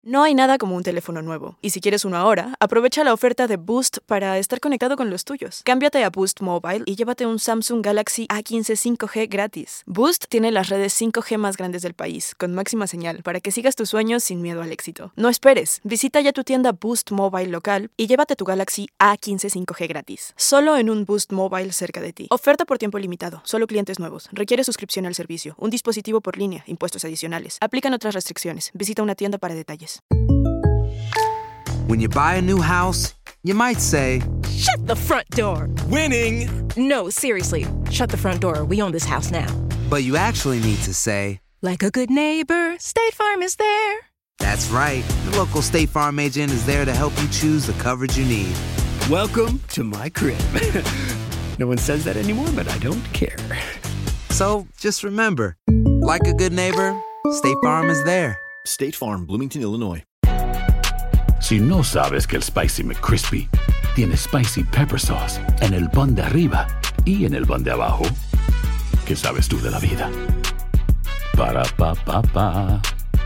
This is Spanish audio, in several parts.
No hay nada como un teléfono nuevo, y si quieres uno ahora, aprovecha la oferta de Boost para estar conectado con los tuyos. Cámbiate a Boost Mobile y llévate un Samsung Galaxy A15 5G gratis. Boost tiene las redes 5G más grandes del país, con máxima señal, para que sigas tus sueños sin miedo al éxito. No esperes, visita ya tu tienda Boost Mobile local y llévate tu Galaxy A15 5G gratis. Solo en un Boost Mobile cerca de ti. Oferta por tiempo limitado, solo clientes nuevos. Requiere suscripción al servicio, un dispositivo por línea, impuestos adicionales. Aplican otras restricciones. Visita una tienda para detalles. When you buy a new house, you might say, "Shut the front door." Winning! No, seriously. Shut the front door. We own this house now. but you actually need to say, Like a good neighbor, State Farm is there. that's right. The local State Farm agent is there to help you choose the coverage you need. Welcome to my crib. No one says that anymore, but I don't care. So just remember, like a good neighbor, State Farm is there. State Farm, Bloomington, Illinois. Si no sabes que el Spicy McCrispy tiene Spicy Pepper Sauce en el pan de arriba y en el pan de abajo, ¿qué sabes tú de la vida? Para, pa, pa, pa.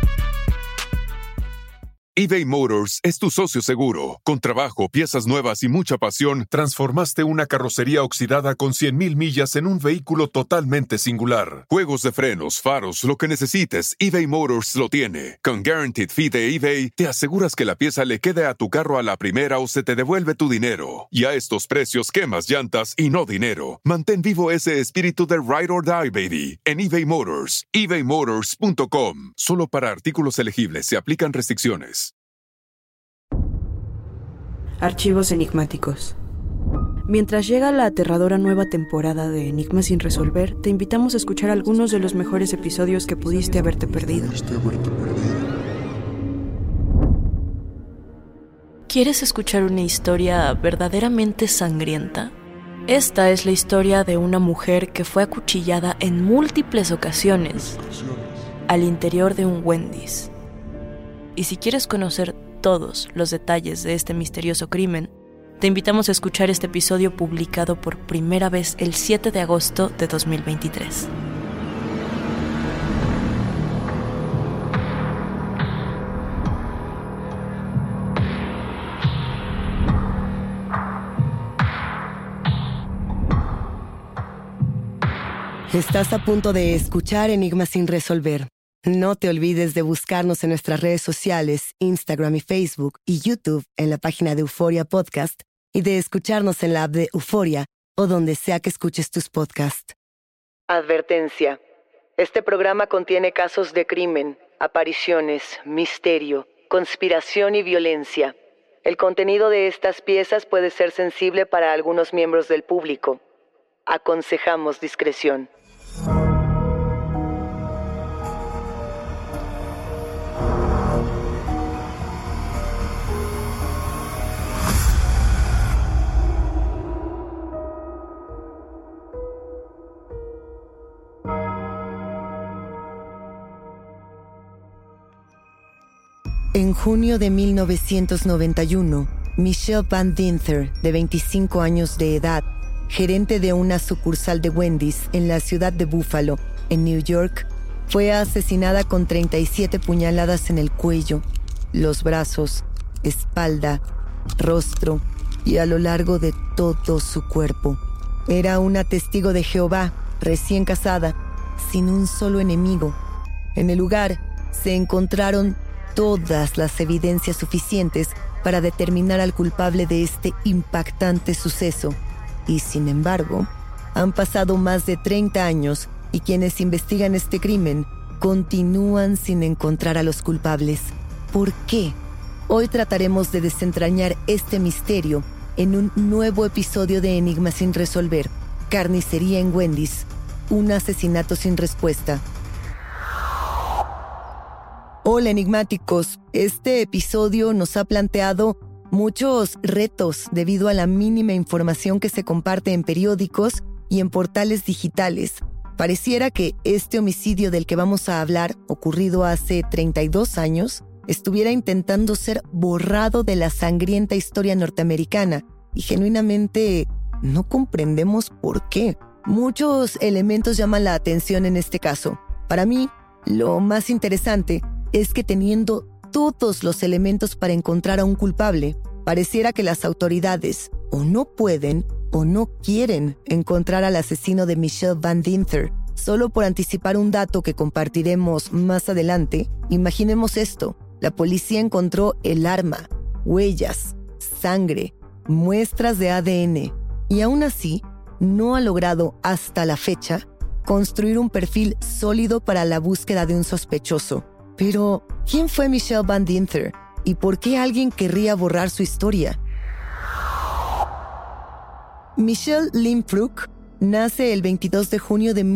eBay Motors es tu socio seguro. Con trabajo, piezas nuevas y mucha pasión, transformaste una carrocería oxidada con 100,000 millas en un vehículo totalmente singular. Juegos de frenos, faros, lo que necesites, eBay Motors lo tiene. Con Guaranteed Fee de eBay, te aseguras que la pieza le quede a tu carro a la primera o se te devuelve tu dinero. Y a estos precios, quemas llantas y no dinero. Mantén vivo ese espíritu de Ride or Die, baby, en eBay Motors. ebaymotors.com. Solo para artículos elegibles se aplican restricciones. Archivos enigmáticos. Mientras llega la aterradora nueva temporada de Enigmas sin resolver, te invitamos a escuchar algunos de los mejores episodios que pudiste haberte perdido. ¿Quieres escuchar una historia verdaderamente sangrienta? Esta es la historia de una mujer que fue acuchillada en múltiples ocasiones al interior de un Wendy's. Y si quieres conocer todos los detalles de este misterioso crimen, te invitamos a escuchar este episodio publicado por primera vez el 7 de agosto de 2023. Estás a punto de escuchar Enigmas sin resolver. No te olvides de buscarnos en nuestras redes sociales, Instagram y Facebook, y YouTube en la página de Euforia Podcast, y de escucharnos en la app de Euforia o donde sea que escuches tus podcasts. Advertencia. Este programa contiene casos de crimen, apariciones, misterio, conspiración y violencia. El contenido de estas piezas puede ser sensible para algunos miembros del público. Aconsejamos discreción. En junio de 1991, Michelle Van Dinther, de 25 años de edad, gerente de una sucursal de Wendy's en la ciudad de Buffalo, en New York, fue asesinada con 37 puñaladas en el cuello, los brazos, espalda, rostro y a lo largo de todo su cuerpo. Era una testigo de Jehová, recién casada, sin un solo enemigo. En el lugar se encontraron todas las evidencias suficientes para determinar al culpable de este impactante suceso. Y sin embargo, han pasado más de 30 años y quienes investigan este crimen continúan sin encontrar a los culpables. ¿Por qué? Hoy trataremos de desentrañar este misterio en un nuevo episodio de Enigmas sin resolver, Carnicería en Wendy's, un asesinato sin respuesta. Hola enigmáticos, este episodio nos ha planteado muchos retos debido a la mínima información que se comparte en periódicos y en portales digitales. Pareciera que este homicidio del que vamos a hablar, ocurrido hace 32 años, estuviera intentando ser borrado de la sangrienta historia norteamericana y genuinamente no comprendemos por qué. Muchos elementos llaman la atención en este caso. Para mí, lo más interesante es que teniendo todos los elementos para encontrar a un culpable, pareciera que las autoridades o no pueden o no quieren encontrar al asesino de Michelle Van Dinther. Solo por anticipar un dato que compartiremos más adelante, imaginemos esto. La policía encontró el arma, huellas, sangre, muestras de ADN y aún así no ha logrado hasta la fecha construir un perfil sólido para la búsqueda de un sospechoso. Pero, ¿quién fue Michelle Van Dinther? ¿Y por qué alguien querría borrar su historia? Michelle Lynn Fruk nace el 22 de junio de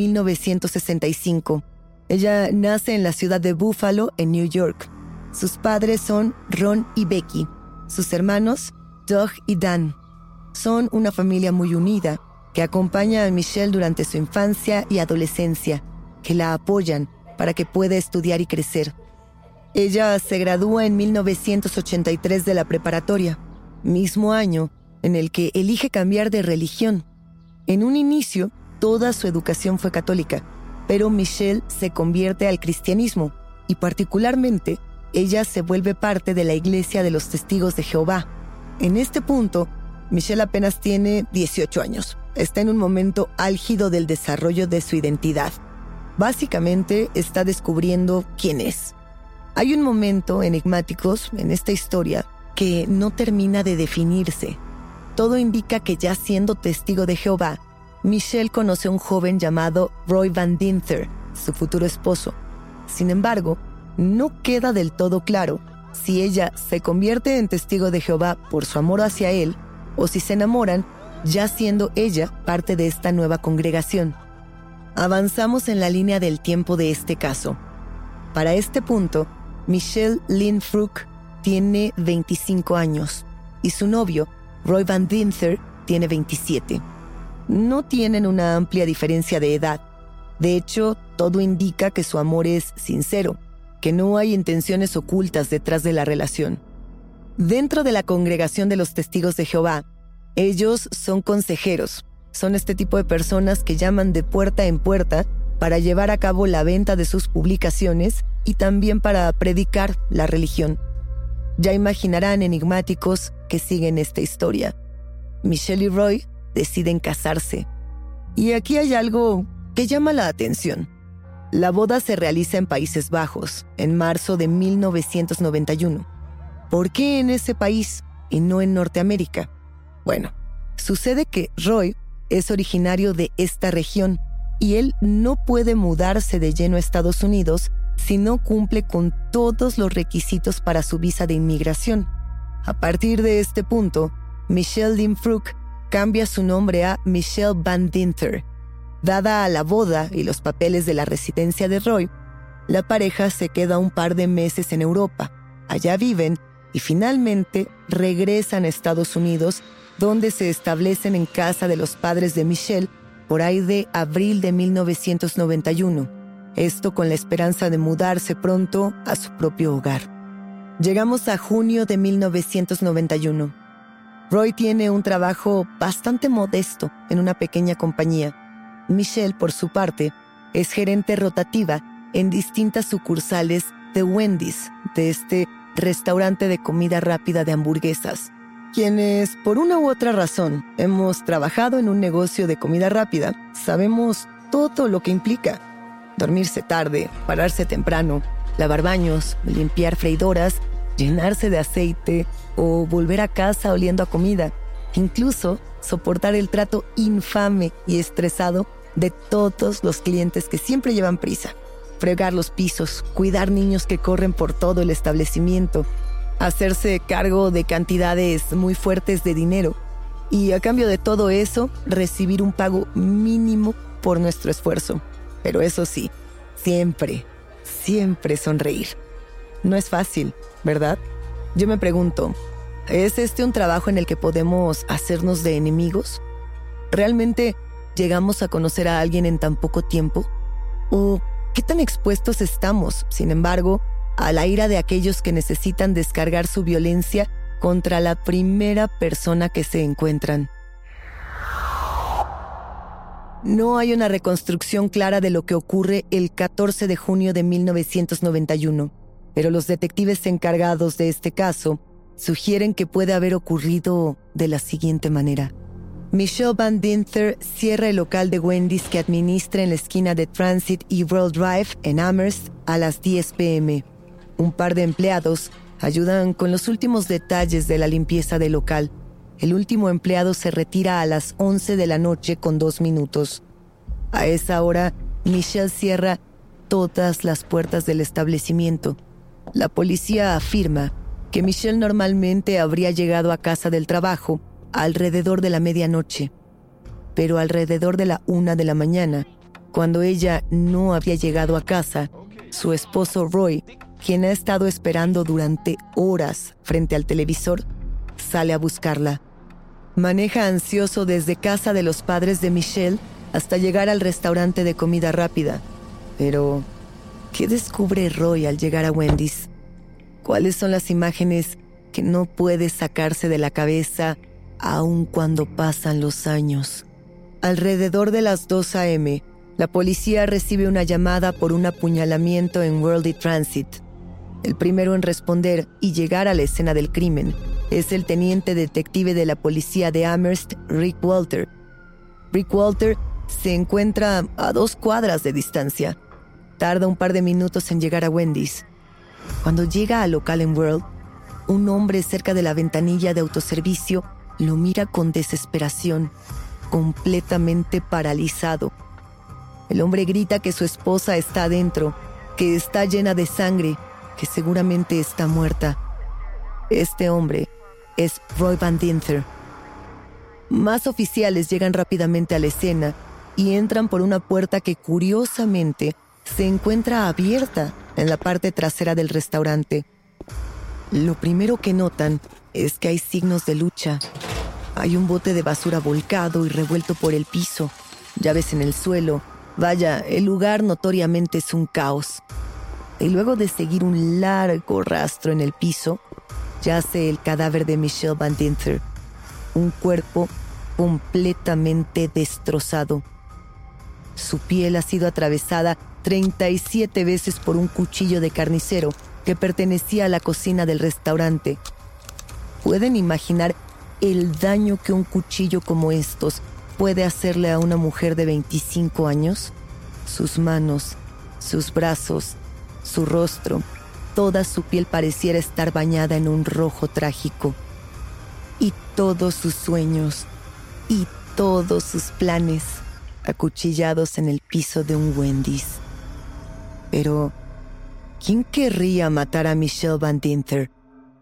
1965. Ella nace en la ciudad de Buffalo, en New York. Sus padres son Ron y Becky. Sus hermanos, Doug y Dan. Son una familia muy unida que acompaña a Michelle durante su infancia y adolescencia, que la apoyan para que pueda estudiar y crecer. Ella se gradúa en 1983 de la preparatoria, mismo año en el que elige cambiar de religión. En un inicio, toda su educación fue católica, pero Michelle se convierte al cristianismo y particularmente ella se vuelve parte de la Iglesia de los Testigos de Jehová. En este punto, Michelle apenas tiene 18 años. Está en un momento álgido del desarrollo de su identidad. Básicamente, está descubriendo quién es. Hay un momento enigmático en esta historia que no termina de definirse. Todo indica que ya siendo testigo de Jehová, Michelle conoce a un joven llamado Roy Van Dinther, su futuro esposo. Sin embargo, no queda del todo claro si ella se convierte en testigo de Jehová por su amor hacia él o si se enamoran ya siendo ella parte de esta nueva congregación. Avanzamos en la línea del tiempo de este caso. Para este punto, Michelle Lynn Fruk tiene 25 años y su novio, Roy Van Dinther, tiene 27. No tienen una amplia diferencia de edad. De hecho, todo indica que su amor es sincero, que no hay intenciones ocultas detrás de la relación. Dentro de la congregación de los Testigos de Jehová, ellos son consejeros. Son este tipo de personas que llaman de puerta en puerta para llevar a cabo la venta de sus publicaciones y también para predicar la religión. Ya imaginarán enigmáticos que siguen esta historia. Michelle y Roy deciden casarse. Y aquí hay algo que llama la atención. La boda se realiza en Países Bajos, en marzo de 1991. ¿Por qué en ese país y no en Norteamérica? Bueno, sucede que Roy es originario de esta región y él no puede mudarse de lleno a Estados Unidos si no cumple con todos los requisitos para su visa de inmigración. A partir de este punto, Michelle Lynn Fruk cambia su nombre a Michelle Van Dinther. Dada a la boda y los papeles de la residencia de Roy, la pareja se queda un par de meses en Europa. Allá viven y finalmente regresan a Estados Unidos, donde se establecen en casa de los padres de Michelle por ahí de abril de 1991. Esto con la esperanza de mudarse pronto a su propio hogar. Llegamos a junio de 1991. Roy tiene un trabajo bastante modesto en una pequeña compañía. Michelle, por su parte, es gerente rotativa en distintas sucursales de Wendy's, de este restaurante de comida rápida de hamburguesas. Quienes, por una u otra razón, hemos trabajado en un negocio de comida rápida, sabemos todo lo que implica. Dormirse tarde, pararse temprano, lavar baños, limpiar freidoras, llenarse de aceite o volver a casa oliendo a comida. Incluso soportar el trato infame y estresado de todos los clientes que siempre llevan prisa. Fregar los pisos, cuidar niños que corren por todo el establecimiento, hacerse cargo de cantidades muy fuertes de dinero y a cambio de todo eso, recibir un pago mínimo por nuestro esfuerzo. Pero eso sí, siempre sonreír. No es fácil, ¿verdad? Yo me pregunto, ¿es este un trabajo en el que podemos hacernos de enemigos? ¿Realmente llegamos a conocer a alguien en tan poco tiempo? ¿O qué tan expuestos estamos, sin embargo, a la ira de aquellos que necesitan descargar su violencia contra la primera persona que se encuentran? No hay una reconstrucción clara de lo que ocurre el 14 de junio de 1991. pero los detectives encargados de este caso sugieren que puede haber ocurrido de la siguiente manera. Michelle Van Dinther cierra el local de Wendy's que administra en la esquina de Transit y World Drive en Amherst a las 10 p.m. Un par de empleados ayudan con los últimos detalles de la limpieza del local. El último empleado se retira a las 11 de la noche con 2 minutos. A esa hora, Michelle cierra todas las puertas del establecimiento. La policía afirma que Michelle normalmente habría llegado a casa del trabajo alrededor de la medianoche, pero alrededor de la 1 de la mañana, cuando ella no había llegado a casa, su esposo Roy, quien ha estado esperando durante horas frente al televisor, sale a buscarla. Maneja ansioso desde casa de los padres de Michelle hasta llegar al restaurante de comida rápida. Pero, ¿qué descubre Roy al llegar a Wendy's? ¿Cuáles son las imágenes que no puede sacarse de la cabeza aun cuando pasan los años? Alrededor de las 2 a.m., la policía recibe una llamada por un apuñalamiento en World Transit. El primero en responder y llegar a la escena del crimen es el teniente detective de la policía de Amherst, Rick Walter. Rick Walter se encuentra a 2 cuadras de distancia. Tarda un par de minutos en llegar a Wendy's. Cuando llega al local en World, un hombre cerca de la ventanilla de autoservicio lo mira con desesperación, completamente paralizado. El hombre grita que su esposa está adentro, que está llena de sangre, que seguramente está muerta. Este hombre es Roy Van Dinther. Más oficiales llegan rápidamente a la escena y entran por una puerta que curiosamente se encuentra abierta en la parte trasera del restaurante. Lo primero que notan es que hay signos de lucha. Hay un bote de basura volcado y revuelto por el piso, llaves en el suelo. Vaya, el lugar notoriamente es un caos. Y luego de seguir un largo rastro en el piso, yace el cadáver de Michelle Van Dinther, un cuerpo completamente destrozado. Su piel ha sido atravesada 37 veces por un cuchillo de carnicero que pertenecía a la cocina del restaurante. ¿Pueden imaginar el daño que un cuchillo como estos puede hacerle a una mujer de 25 años? Sus manos, sus brazos, su rostro, toda su piel pareciera estar bañada en un rojo trágico. Y todos sus sueños, y todos sus planes, acuchillados en el piso de un Wendy's. Pero, ¿quién querría matar a Michelle Van Dinther?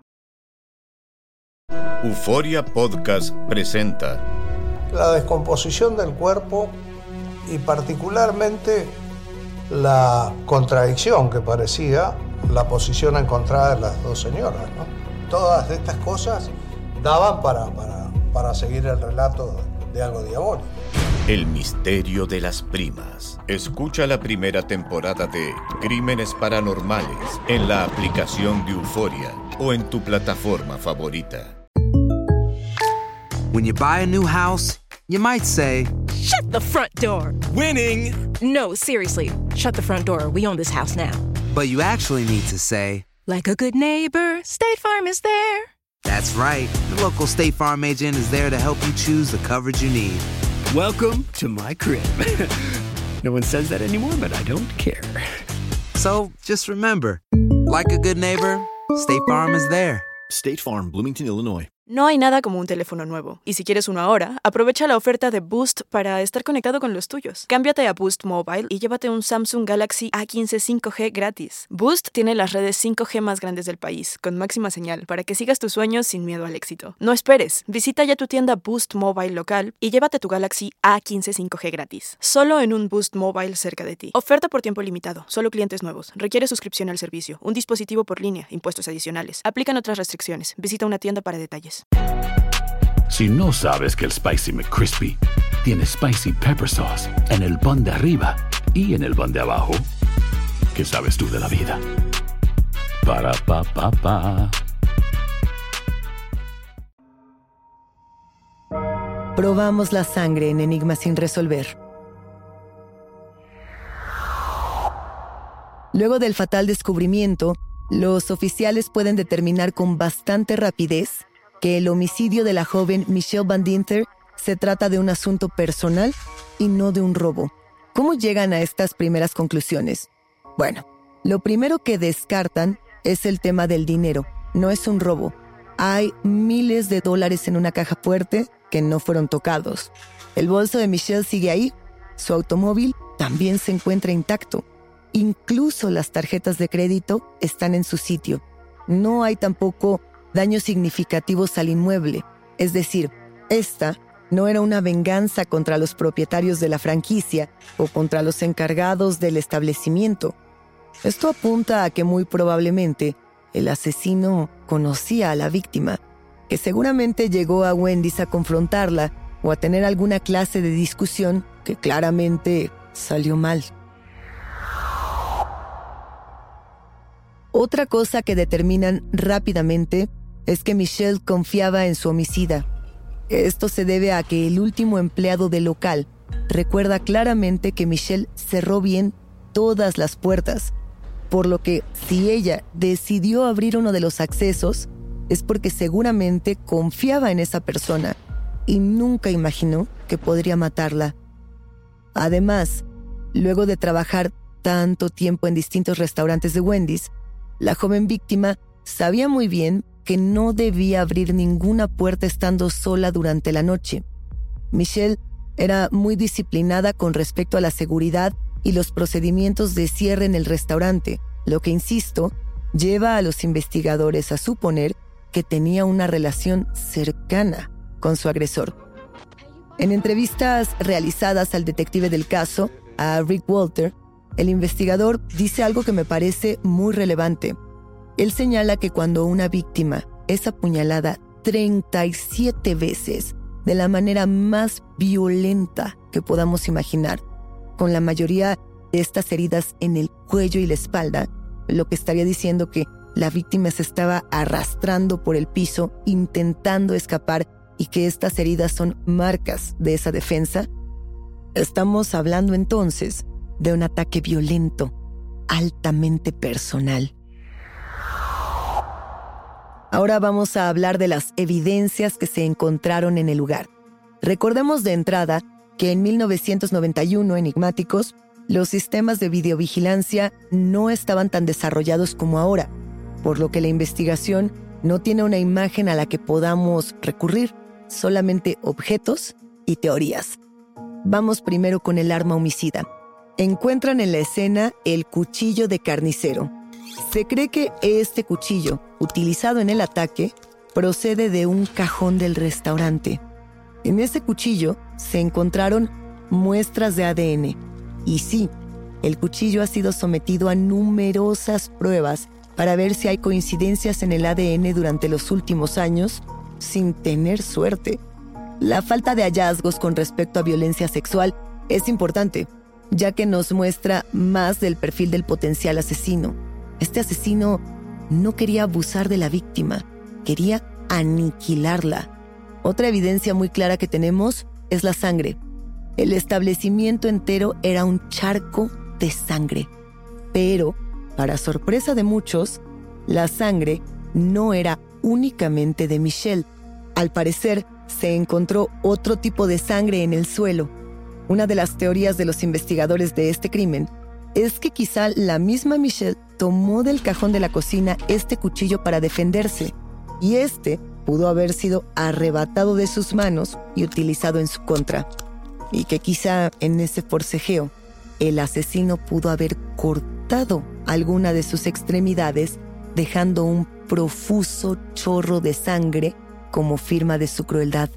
Euforia Podcast presenta la descomposición del cuerpo y particularmente la contradicción que parecía la posición encontrada de las 2 señoras, ¿no? Todas estas cosas daban para seguir el relato de algo diabólico. El misterio de las primas. Escucha la primera temporada de Crímenes Paranormales en la aplicación de Euforia o en tu plataforma favorita. When you buy a new house, you might say, Shut the front door! Winning! No, seriously. Shut the front door. We own this house now. but you actually need to say, Like a good neighbor, State Farm is there. That's right. The local State Farm agent is there to help you choose the coverage you need. Welcome to my crib. No one says that anymore, but I don't care. So just remember, like a good neighbor, State Farm is there. State Farm, Bloomington, Illinois. No hay nada como un teléfono nuevo, y si quieres uno ahora, aprovecha la oferta de Boost para estar conectado con los tuyos. Cámbiate a Boost Mobile y llévate un Samsung Galaxy A15 5G gratis. Boost tiene las redes 5G más grandes del país, con máxima señal, para que sigas tus sueños sin miedo al éxito. No esperes, visita ya tu tienda Boost Mobile local y llévate tu Galaxy A15 5G gratis. Solo en un Boost Mobile cerca de ti. Oferta por tiempo limitado, solo clientes nuevos. Requiere suscripción al servicio, un dispositivo por línea, impuestos adicionales. Aplican otras restricciones. Visita una tienda para detalles. Si no sabes que el Spicy McCrispy tiene Spicy Pepper Sauce en el pan de arriba y en el pan de abajo, ¿qué sabes tú de la vida? Para, pa, pa, pa. Probamos la sangre en Enigma sin resolver. Luego del fatal descubrimiento, Los oficiales pueden determinar con bastante rapidez que el homicidio de la joven Michelle Van Dinther se trata de un asunto personal y no de un robo. ¿Cómo llegan a estas primeras conclusiones? Bueno, lo primero que descartan es el tema del dinero. No es un robo. Hay miles de dólares en una caja fuerte que no fueron tocados. El bolso de Michelle sigue ahí. Su automóvil también se encuentra intacto. Incluso las tarjetas de crédito están en su sitio. No hay tampoco daños significativos al inmueble. Es decir, esta no era una venganza contra los propietarios de la franquicia o contra los encargados del establecimiento. Esto apunta a que muy probablemente el asesino conocía a la víctima, que seguramente llegó a Wendy's a confrontarla o a tener alguna clase de discusión que claramente salió mal. Otra cosa que determinan rápidamente es que Michelle confiaba en su homicida. Esto se debe a que el último empleado del local recuerda claramente que Michelle cerró bien todas las puertas, por lo que si ella decidió abrir uno de los accesos es porque seguramente confiaba en esa persona y nunca imaginó que podría matarla. Además, luego de trabajar tanto tiempo en distintos restaurantes de Wendy's, la joven víctima sabía muy bien que no debía abrir ninguna puerta estando sola durante la noche. Michelle era muy disciplinada con respecto a la seguridad y los procedimientos de cierre en el restaurante, lo que, insisto, lleva a los investigadores a suponer que tenía una relación cercana con su agresor. En entrevistas realizadas al detective del caso, a Rick Walter, el investigador dice algo que me parece muy relevante. Él señala que cuando una víctima es apuñalada 37 veces de la manera más violenta que podamos imaginar, con la mayoría de estas heridas en el cuello y la espalda, lo que estaría diciendo que la víctima se estaba arrastrando por el piso intentando escapar y que estas heridas son marcas de esa defensa, estamos hablando entonces de un ataque violento, altamente personal. Ahora vamos a hablar de las evidencias que se encontraron en el lugar. Recordemos de entrada que en 1991, enigmáticos, los sistemas de videovigilancia no estaban tan desarrollados como ahora, por lo que la investigación no tiene una imagen a la que podamos recurrir, solamente objetos y teorías. Vamos primero con el arma homicida. Encuentran en la escena el cuchillo de carnicero. Se cree que este cuchillo, utilizado en el ataque, procede de un cajón del restaurante. En ese cuchillo se encontraron muestras de ADN. Y sí, el cuchillo ha sido sometido a numerosas pruebas para ver si hay coincidencias en el ADN durante los últimos años, sin tener suerte. La falta de hallazgos con respecto a violencia sexual es importante, ya que nos muestra más del perfil del potencial asesino. Este asesino no quería abusar de la víctima, quería aniquilarla. Otra evidencia muy clara que tenemos es la sangre. El establecimiento entero era un charco de sangre. Pero, para sorpresa de muchos, la sangre no era únicamente de Michelle. Al parecer, se encontró otro tipo de sangre en el suelo. Una de las teorías de los investigadores de este crimen es que quizá la misma Michelle tomó del cajón de la cocina este cuchillo para defenderse, y este pudo haber sido arrebatado de sus manos y utilizado en su contra. Y que quizá en ese forcejeo, el asesino pudo haber cortado alguna de sus extremidades, dejando un profuso chorro de sangre como firma de su crueldad.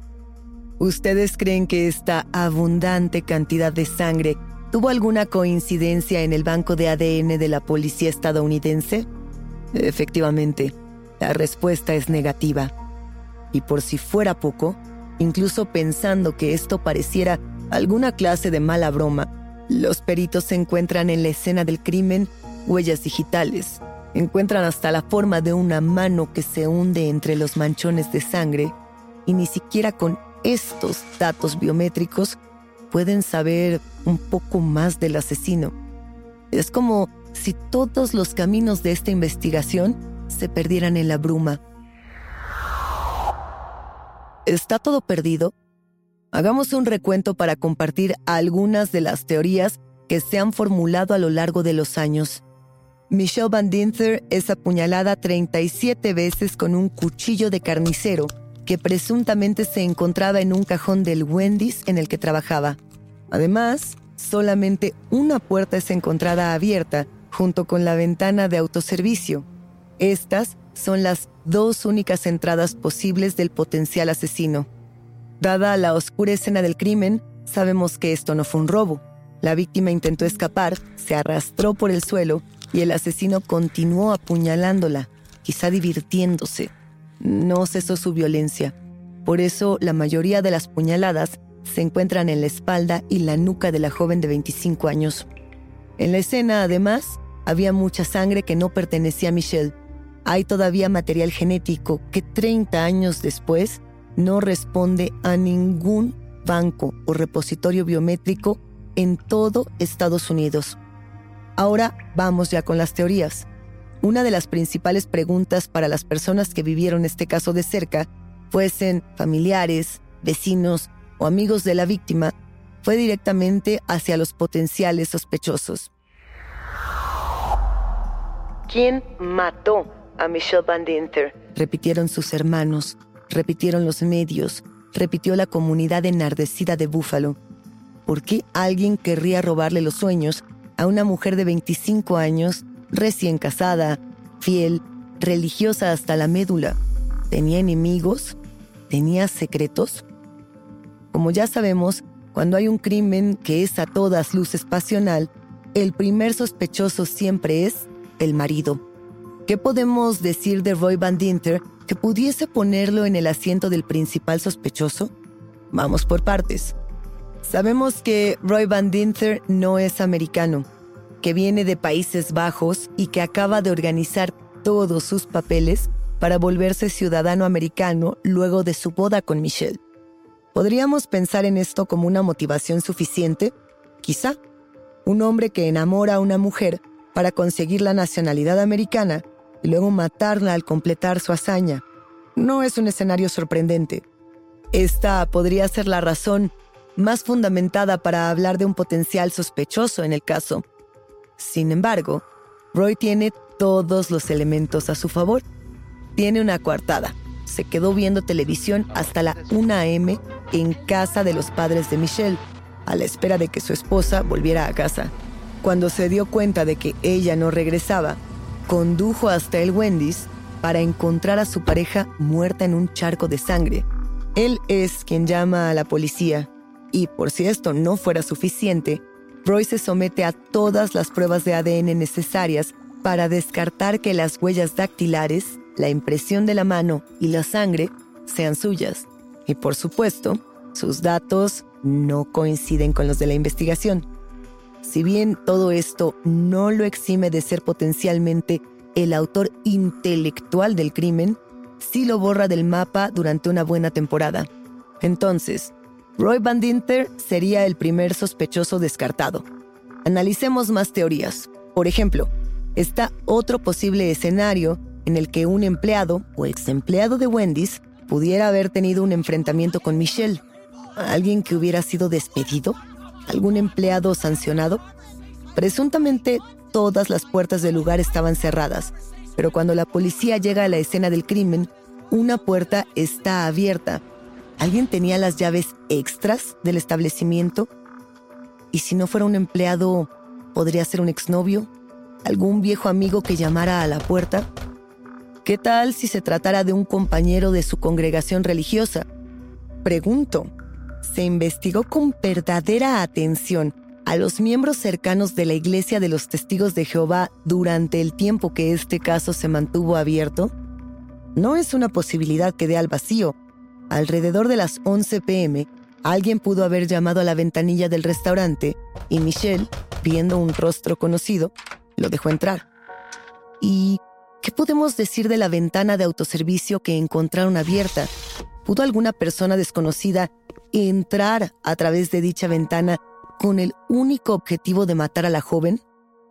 ¿Ustedes creen que esta abundante cantidad de sangre tuvo alguna coincidencia en el banco de ADN de la policía estadounidense? Efectivamente, la respuesta es negativa. Y por si fuera poco, incluso pensando que esto pareciera alguna clase de mala broma, los peritos encuentran en la escena del crimen huellas digitales. Encuentran hasta la forma de una mano que se hunde entre los manchones de sangre, y ni siquiera con estos datos biométricos pueden saber un poco más del asesino. Es como si todos los caminos de esta investigación se perdieran en la bruma. ¿Está todo perdido? Hagamos un recuento para compartir algunas de las teorías que se han formulado a lo largo de los años. Michelle Van Dinther es apuñalada 37 veces con un cuchillo de carnicero que presuntamente se encontraba en un cajón del Wendy's en el que trabajaba. Además, solamente una puerta es encontrada abierta junto con la ventana de autoservicio. Estas son las 2 únicas entradas posibles del potencial asesino. Dada la oscura escena del crimen, sabemos que esto no fue un robo. La víctima intentó escapar, se arrastró por el suelo y el asesino continuó apuñalándola, quizá divirtiéndose. No cesó su violencia. Por eso, la mayoría de las puñaladas se encuentran en la espalda y la nuca de la joven de 25 años. En la escena, además, había mucha sangre que no pertenecía a Michelle. Hay todavía material genético que 30 años después no responde a ningún banco o repositorio biométrico en todo Estados Unidos. Ahora vamos ya con las teorías. Una de las principales preguntas para las personas que vivieron este caso de cerca, fuesen familiares, vecinos o amigos de la víctima, fue directamente hacia los potenciales sospechosos. ¿Quién mató a Michelle Van Dinther? Repitieron sus hermanos, repitieron los medios, repitió la comunidad enardecida de Buffalo. ¿Por qué alguien querría robarle los sueños a una mujer de 25 años, recién casada, fiel, religiosa hasta la médula? ¿Tenía enemigos? ¿Tenía secretos? Como ya sabemos, cuando hay un crimen que es a todas luces pasional, el primer sospechoso siempre es el marido. ¿Qué podemos decir de Roy Van Dinther que pudiese ponerlo en el asiento del principal sospechoso? Vamos por partes. Sabemos que Roy Van Dinther no es americano, que viene de Países Bajos y que acaba de organizar todos sus papeles para volverse ciudadano americano luego de su boda con Michelle. ¿Podríamos pensar en esto como una motivación suficiente? Quizá. Un hombre que enamora a una mujer para conseguir la nacionalidad americana y luego matarla al completar su hazaña. No es un escenario sorprendente. Esta podría ser la razón más fundamentada para hablar de un potencial sospechoso en el caso. Sin embargo, Roy tiene todos los elementos a su favor. Tiene una coartada. Se quedó viendo televisión hasta la 1 a.m. en casa de los padres de Michelle, a la espera de que su esposa volviera a casa. Cuando se dio cuenta de que ella no regresaba, condujo hasta el Wendy's para encontrar a su pareja muerta en un charco de sangre. Él es quien llama a la policía. Y por si esto no fuera suficiente, Roy se somete a todas las pruebas de ADN necesarias para descartar que las huellas dactilares, la impresión de la mano y la sangre sean suyas. Y por supuesto, sus datos no coinciden con los de la investigación. Si bien todo esto no lo exime de ser potencialmente el autor intelectual del crimen, sí lo borra del mapa durante una buena temporada. Entonces, Roy Van Dinther sería el primer sospechoso descartado. Analicemos más teorías. Por ejemplo, está otro posible escenario en el que un empleado o exempleado de Wendy's pudiera haber tenido un enfrentamiento con Michelle. ¿Alguien que hubiera sido despedido? ¿Algún empleado sancionado? Presuntamente, todas las puertas del lugar estaban cerradas, pero cuando la policía llega a la escena del crimen, una puerta está abierta. ¿Alguien tenía las llaves extras del establecimiento? Y si no fuera un empleado, ¿podría ser un exnovio? ¿Algún viejo amigo que llamara a la puerta? ¿Qué tal si se tratara de un compañero de su congregación religiosa? Pregunto, ¿se investigó con verdadera atención a los miembros cercanos de la Iglesia de los Testigos de Jehová durante el tiempo que este caso se mantuvo abierto? No es una posibilidad que dé al vacío. Alrededor de las 11 p.m., alguien pudo haber llamado a la ventanilla del restaurante y Michelle, viendo un rostro conocido, lo dejó entrar. ¿Y qué podemos decir de la ventana de autoservicio que encontraron abierta? ¿Pudo alguna persona desconocida entrar a través de dicha ventana con el único objetivo de matar a la joven?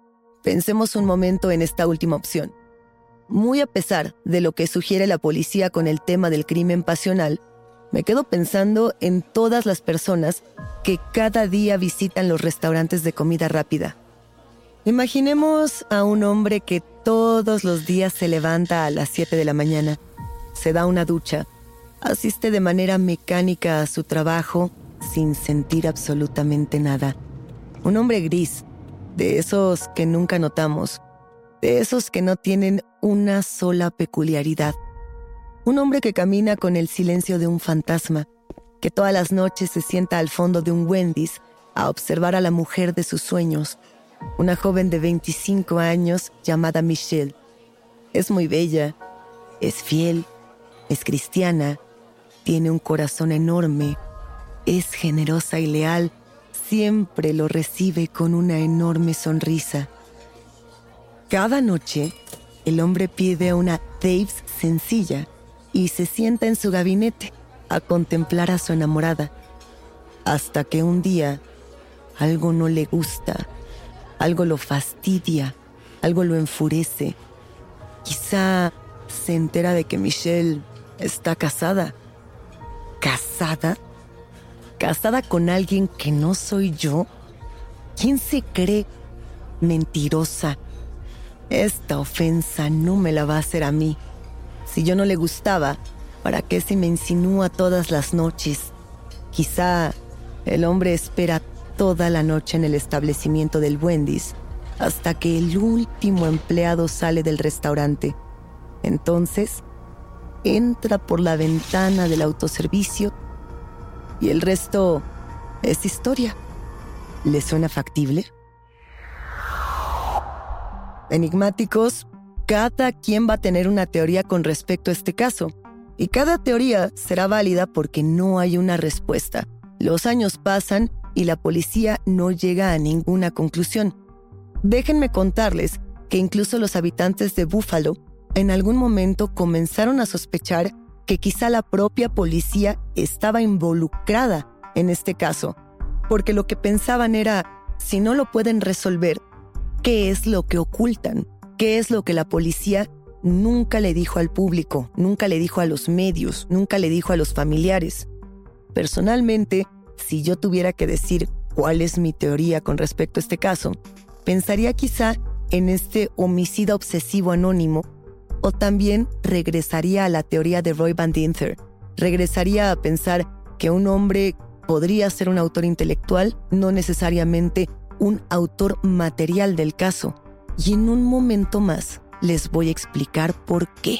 Pensemos un momento en esta última opción. Muy a pesar de lo que sugiere la policía con el tema del crimen pasional, me quedo pensando en todas las personas que cada día visitan los restaurantes de comida rápida. Imaginemos a un hombre que todos los días se levanta a las 7 de la mañana, se da una ducha, asiste de manera mecánica a su trabajo sin sentir absolutamente nada. Un hombre gris, de esos que nunca notamos, de esos que no tienen una sola peculiaridad. Un hombre que camina con el silencio de un fantasma, que todas las noches se sienta al fondo de un Wendy's a observar a la mujer de sus sueños, una joven de 25 años llamada Michelle. Es muy bella, es fiel, es cristiana, tiene un corazón enorme, es generosa y leal, siempre lo recibe con una enorme sonrisa. Cada noche, el hombre pide una Dave's sencilla y se sienta en su gabinete a contemplar a su enamorada, hasta que un día algo no le gusta, algo lo fastidia, algo lo enfurece. Quizá se entera de que Michelle está casada. ¿Casada? ¿Casada con alguien que no soy yo? ¿Quién se cree? Mentirosa. Esta ofensa no me la va a hacer a mí. Si yo no le gustaba, ¿para qué se me insinúa todas las noches? Quizá el hombre espera toda la noche en el establecimiento del Wendy's hasta que el último empleado sale del restaurante. Entonces, entra por la ventana del autoservicio y el resto es historia. ¿Le suena factible? Enigmáticos, cada quien va a tener una teoría con respecto a este caso. Y cada teoría será válida porque no hay una respuesta. Los años pasan y la policía no llega a ninguna conclusión. Déjenme contarles que incluso los habitantes de Buffalo en algún momento comenzaron a sospechar que quizá la propia policía estaba involucrada en este caso, porque lo que pensaban era, si no lo pueden resolver, ¿qué es lo que ocultan? ¿Qué es lo que la policía nunca le dijo al público, nunca le dijo a los medios, nunca le dijo a los familiares? Personalmente, si yo tuviera que decir cuál es mi teoría con respecto a este caso, pensaría quizá en este homicida obsesivo anónimo, o también regresaría a la teoría de Roy Van Dinter. Regresaría a pensar que un hombre podría ser un autor intelectual, no necesariamente un autor material del caso. Y en un momento más les voy a explicar por qué.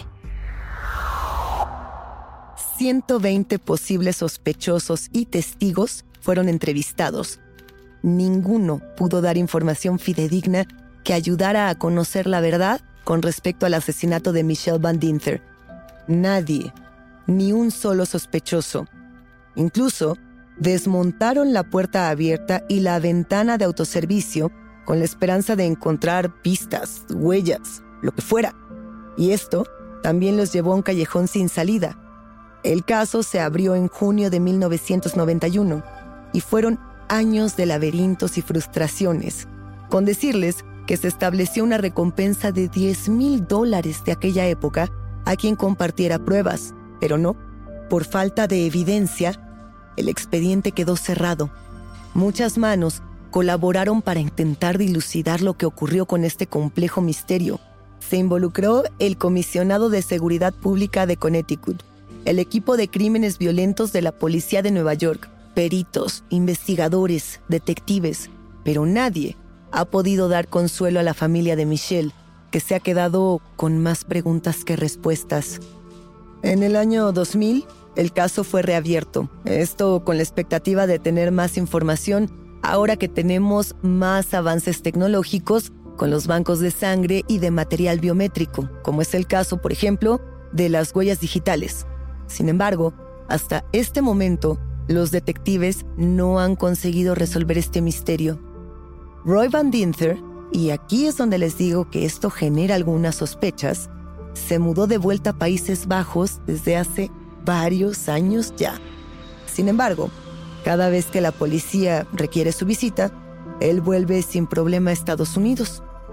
120 posibles sospechosos y testigos fueron entrevistados. Ninguno pudo dar información fidedigna que ayudara a conocer la verdad con respecto al asesinato de Michelle Van Dinter. Nadie, ni un solo sospechoso. Incluso desmontaron la puerta abierta y la ventana de autoservicio con la esperanza de encontrar pistas, huellas, lo que fuera. Y esto también los llevó a un callejón sin salida. El caso se abrió en junio de 1991 y fueron años de laberintos y frustraciones, con decirles que se estableció una recompensa de $10,000 de aquella época a quien compartiera pruebas, pero no, por falta de evidencia, el expediente quedó cerrado. Muchas manos colaboraron para intentar dilucidar lo que ocurrió con este complejo misterio. Se involucró el Comisionado de Seguridad Pública de Connecticut, el equipo de crímenes violentos de la Policía de Nueva York, peritos, investigadores, detectives, pero nadie ha podido dar consuelo a la familia de Michelle, que se ha quedado con más preguntas que respuestas. En el año 2000, el caso fue reabierto. Esto con la expectativa de tener más información ahora que tenemos más avances tecnológicos con los bancos de sangre y de material biométrico, como es el caso, por ejemplo, de las huellas digitales. Sin embargo, hasta este momento, los detectives no han conseguido resolver este misterio. Roy Van Dinter, y aquí es donde les digo que esto genera algunas sospechas, se mudó de vuelta a Países Bajos desde hace varios años ya. Sin embargo, cada vez que la policía requiere su visita, él vuelve sin problema a Estados Unidos.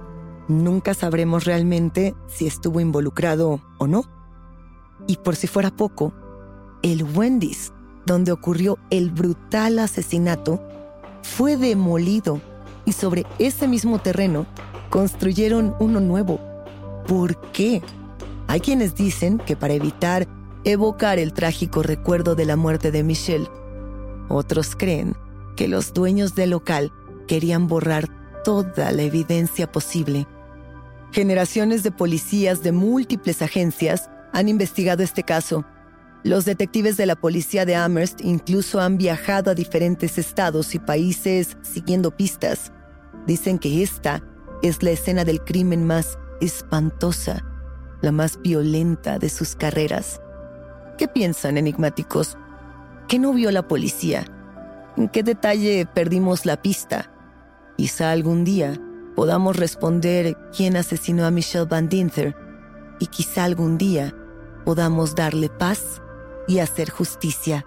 nunca sabremos realmente si estuvo involucrado o no. Y por si fuera poco, el Wendy's, donde ocurrió el brutal asesinato, fue demolido y sobre ese mismo terreno construyeron uno nuevo. ¿Por qué? Hay quienes dicen que para evitar evocar el trágico recuerdo de la muerte de Michelle. Otros creen que los dueños del local querían borrar toda la evidencia posible. Generaciones de policías de múltiples agencias han investigado este caso. Los detectives de la policía de Amherst incluso han viajado a diferentes estados y países siguiendo pistas. Dicen que esta es la escena del crimen más espantosa, la más violenta de sus carreras. ¿Qué piensan, enigmáticos? ¿Qué no vio la policía? ¿En qué detalle perdimos la pista? Quizá algún día podamos responder quién asesinó a Michelle Van Dinther y quizá algún día podamos darle paz y hacer justicia.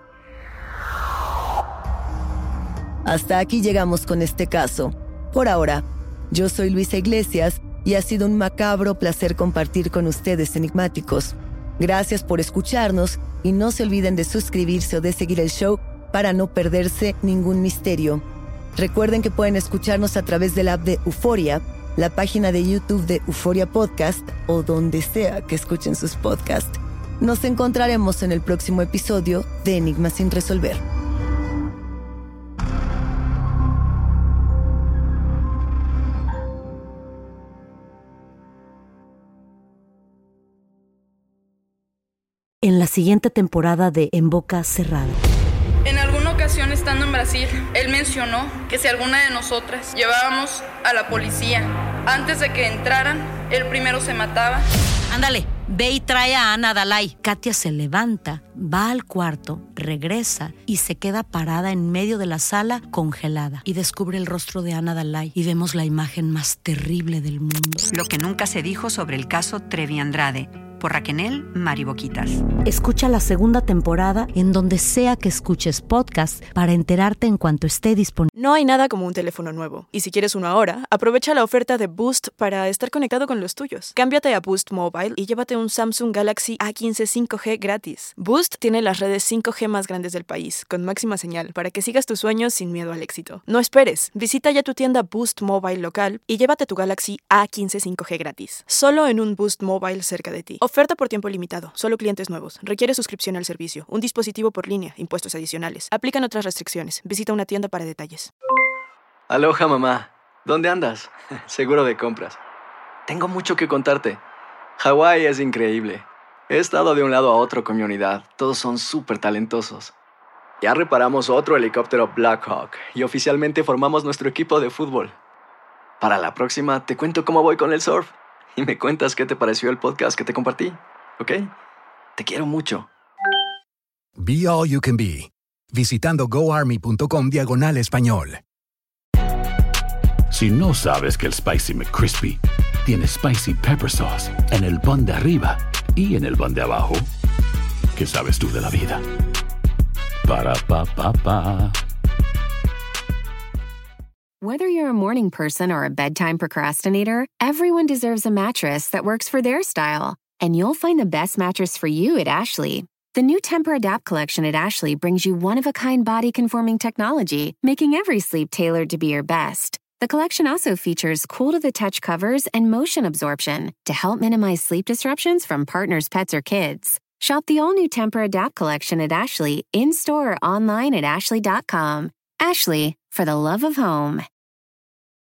Hasta aquí llegamos con este caso. Por ahora, yo soy Luisa Iglesias y ha sido un macabro placer compartir con ustedes, enigmáticos. Gracias por escucharnos y no se olviden de suscribirse o de seguir el show para no perderse ningún misterio. Recuerden que pueden escucharnos a través de la app de Euforia, la página de YouTube de Euforia Podcast o donde sea que escuchen sus podcasts. Nos encontraremos en el próximo episodio de Enigmas sin resolver. En la siguiente temporada de En Boca Cerrada. En alguna ocasión estando en Brasil, él mencionó que si alguna de nosotras llevábamos a la policía antes de que entraran, él primero se mataba. Ándale, ve y trae a Ana Dalai. Katia se levanta, va al cuarto, regresa y se queda parada en medio de la sala congelada. Y descubre el rostro de Ana Dalai y vemos la imagen más terrible del mundo. Lo que nunca se dijo sobre el caso Trevi Andrade, por Raquel Mariboquitas. Escucha la segunda temporada en donde sea que escuches podcast para enterarte en cuanto esté disponible. No hay nada como un teléfono nuevo. Y si quieres uno ahora, aprovecha la oferta de Boost para estar conectado con los tuyos. Cámbiate a Boost Mobile y llévate un Samsung Galaxy A15 5G gratis. Boost tiene las redes 5G más grandes del país, con máxima señal, para que sigas tus sueños sin miedo al éxito. No esperes. Visita ya tu tienda Boost Mobile local y llévate tu Galaxy A15 5G gratis. Solo en un Boost Mobile cerca de ti. Oferta por tiempo limitado. Solo clientes nuevos. Requiere suscripción al servicio. Un dispositivo por línea. Impuestos adicionales. Aplican otras restricciones. Visita una tienda para detalles. Aloha, mamá. ¿Dónde andas? Seguro de compras. Tengo mucho que contarte. Hawái es increíble. He estado de un lado a otro con mi unidad. Todos son súper talentosos. Ya reparamos otro helicóptero Blackhawk y oficialmente formamos nuestro equipo de fútbol. Para la próxima te cuento cómo voy con el surf. Y me cuentas qué te pareció el podcast que te compartí, ¿ok? Te quiero mucho. Be All You Can Be, visitando goarmy.com/español. Si no sabes que el Spicy McCrispy tiene Spicy Pepper Sauce en el pan de arriba y en el pan de abajo, ¿qué sabes tú de la vida? Para, pa, pa, pa. Whether you're a morning person or a bedtime procrastinator, everyone deserves a mattress that works for their style. And you'll find the best mattress for you at Ashley. The new Tempur-Adapt collection at Ashley brings you one-of-a-kind body-conforming technology, making every sleep tailored to be your best. The collection also features cool-to-the-touch covers and motion absorption to help minimize sleep disruptions from partners, pets, or kids. Shop the all-new Tempur-Adapt collection at Ashley, in-store or online at ashley.com. Ashley, for the love of home.